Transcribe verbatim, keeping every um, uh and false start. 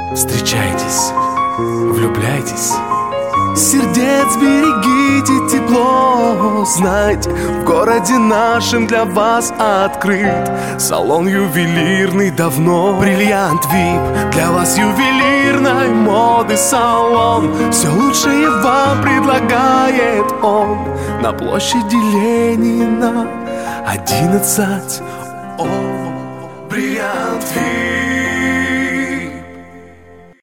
Встречайтесь, влюбляйтесь, сердец берегите тепло. Знайте, в городе нашем для вас открыт салон ювелирный давно. Бриллиант вип, для вас ювелирной моды салон. Все лучшее вам предлагает он на площади Ленина одиннадцать. О, бриллиант вип.